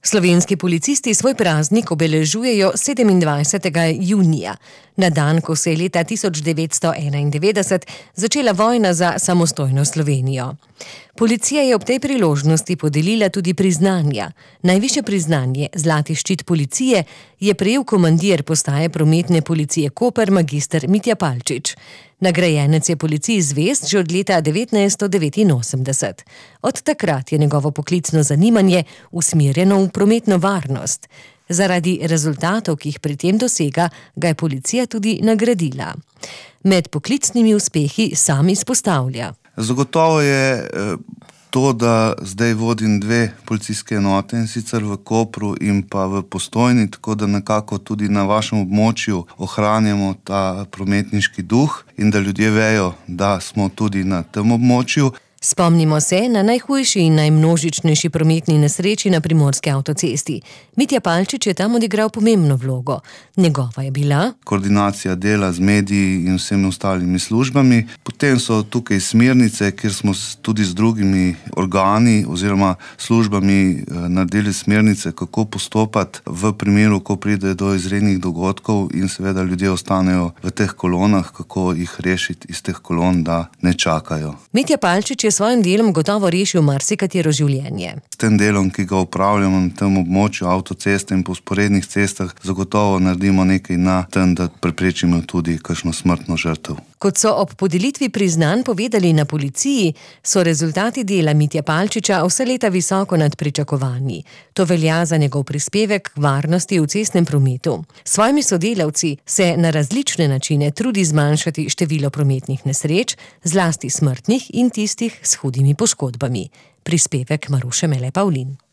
Slovenski policisti svoj praznik obeležujejo 27. junija, na dan, ko se je leta 1991 začela vojna za samostojno Slovenijo. Policija je ob tej priložnosti podelila tudi priznanja. Najvišje priznanje, zlati ščit policije, je prejel komandir postaje prometne policije Koper magister Mitja Palčič. Nagrajenec je policiji zvest že od leta 1989. Od takrat je njegovo poklicno zanimanje usmerjeno v prometno varnost. Zaradi rezultatov, ki jih pri tem dosega, ga je policija tudi nagradila. Med poklicnimi uspehi sam izpostavlja. Zagotovo je to, da zdaj vodim 2 policijske enote, in sicer v Kopru in pa v Postojni, tako da nekako tudi na vašem območju ohranjamo ta prometniški duh in da ljudje vejo, da smo tudi na tem območju. Spomnimo se na najhujši in najmnožičnejši prometni nesreči na primorski avtocesti. Mitja Palčič je tam odigral pomembno vlogo. Njegova je bila koordinacija dela z mediji in vsemi ostalimi službami. Potem so tukaj smernice, kjer smo tudi z drugimi organi oziroma službami naredili smernice, kako postopati v primeru, ko pride do izrednih dogodkov in seveda ljudje ostanejo v teh kolonah, kako jih rešiti iz teh kolon, da ne čakajo. Mitja Palčič je svojim delom gotovo rešil marsikatero življenje. S tem delom, ki ga upravljamo na tem območju avtoceste in po vzporednih cestah, zagotovo naredimo nekaj na tem, da preprečimo tudi kakšno smrtno žrtev. Kot so ob podelitvi priznanj povedali na policiji, so rezultati dela Mitja Palčiča vse leta visoko nad pričakovanji. To velja za njegov prispevek k varnosti v cestnem prometu. S svojimi sodelavci se na različne načine trudi zmanjšati število prometnih nesreč, zlasti smrtnih in tistih s hudimi poškodbami. Prispevek Maruše Mele Pavlin.